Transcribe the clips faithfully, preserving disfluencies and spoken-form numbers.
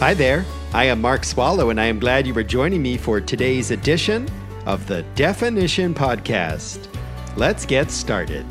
Hi there, I am Mark Swallow, and I am glad you are joining me for today's edition of the Definition Podcast. Let's get started.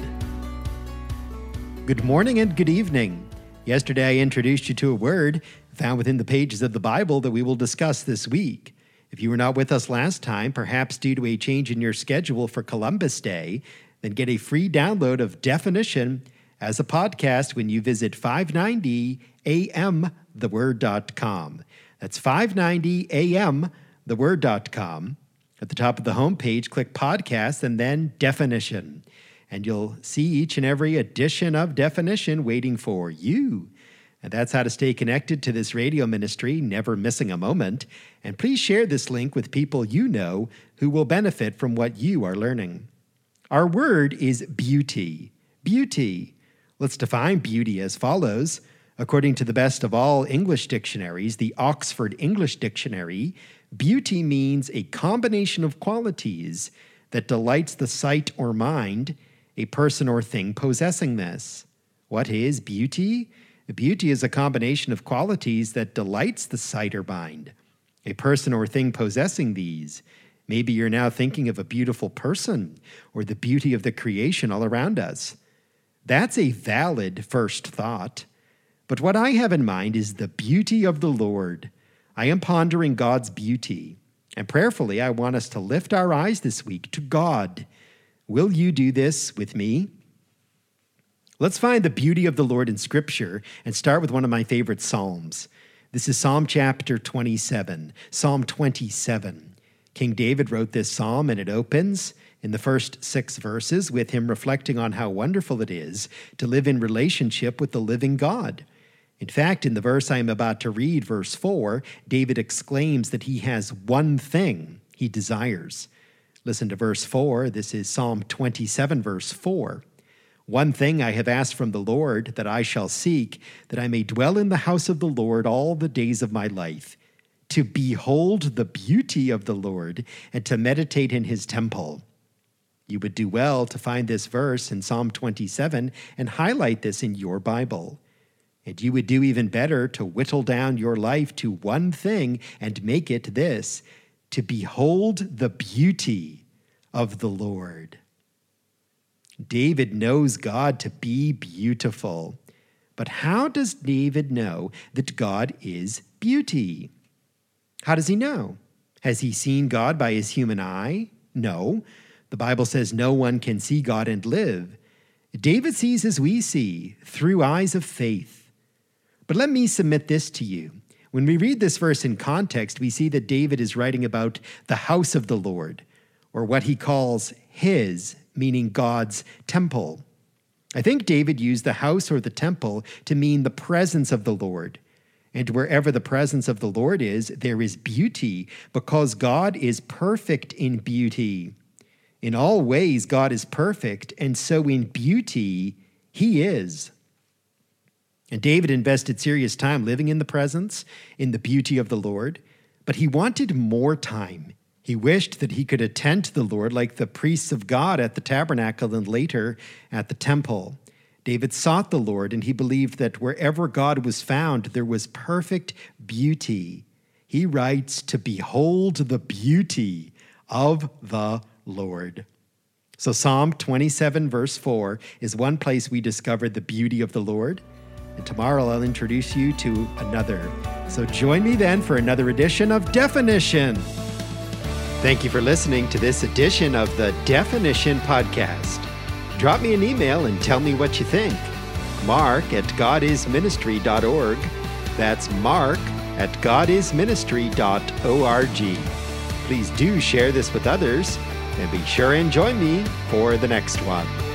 Good morning and good evening. Yesterday I introduced you to a word found within the pages of the Bible that we will discuss this week. If you were not with us last time, perhaps due to a change in your schedule for Columbus Day, then get a free download of Definition as a podcast when you visit five ninety a m the word dot com. That's five ninety a m the word dot com. At the top of the homepage, click Podcast and then Definition. And you'll see each and every edition of Definition waiting for you. And that's how to stay connected to this radio ministry, never missing a moment. And please share this link with people you know who will benefit from what you are learning. Our word is beauty. Beauty. Let's define beauty as follows. According to the best of all English dictionaries, the Oxford English Dictionary, beauty means a combination of qualities that delights the sight or mind, a person or thing possessing this. What is beauty? Beauty is a combination of qualities that delights the sight or mind, a person or thing possessing these. Maybe you're now thinking of a beautiful person or the beauty of the creation all around us. That's a valid first thought. But what I have in mind is the beauty of the Lord. I am pondering God's beauty. And prayerfully, I want us to lift our eyes this week to God. Will you do this with me? Let's find the beauty of the Lord in Scripture and start with one of my favorite Psalms. This is Psalm chapter twenty-seven. Psalm twenty-seven. King David wrote this psalm, and it opens in the first six verses with him reflecting on how wonderful it is to live in relationship with the living God. In fact, in the verse I am about to read, verse four, David exclaims that he has one thing he desires. Listen to verse four. This is Psalm twenty-seven, verse four. One thing I have asked from the Lord that I shall seek, that I may dwell in the house of the Lord all the days of my life, to behold the beauty of the Lord and to meditate in his temple. You would do well to find this verse in Psalm twenty-seven and highlight this in your Bible. And you would do even better to whittle down your life to one thing and make it this, to behold the beauty of the Lord. David knows God to be beautiful. But how does David know that God is beauty? How does he know? Has he seen God by his human eye? No. The Bible says no one can see God and live. David sees as we see, through eyes of faith. But let me submit this to you. When we read this verse in context, we see that David is writing about the house of the Lord, or what he calls his, meaning God's temple. I think David used the house or the temple to mean the presence of the Lord. And wherever the presence of the Lord is, there is beauty, because God is perfect in beauty. In all ways, God is perfect, and so in beauty, he is. And David invested serious time living in the presence, in the beauty of the Lord, but he wanted more time. He wished that he could attend to the Lord like the priests of God at the tabernacle and later at the temple. David sought the Lord, and he believed that wherever God was found, there was perfect beauty. He writes, to behold the beauty of the Lord. So Psalm twenty-seven, verse four is one place we discover the beauty of the Lord. And tomorrow I'll introduce you to another. So join me then for another edition of Definition. Thank you for listening to this edition of the Definition Podcast. Drop me an email and tell me what you think. Mark at godisministry dot org. That's Mark at godisministry dot org. Please do share this with others, and be sure and join me for the next one.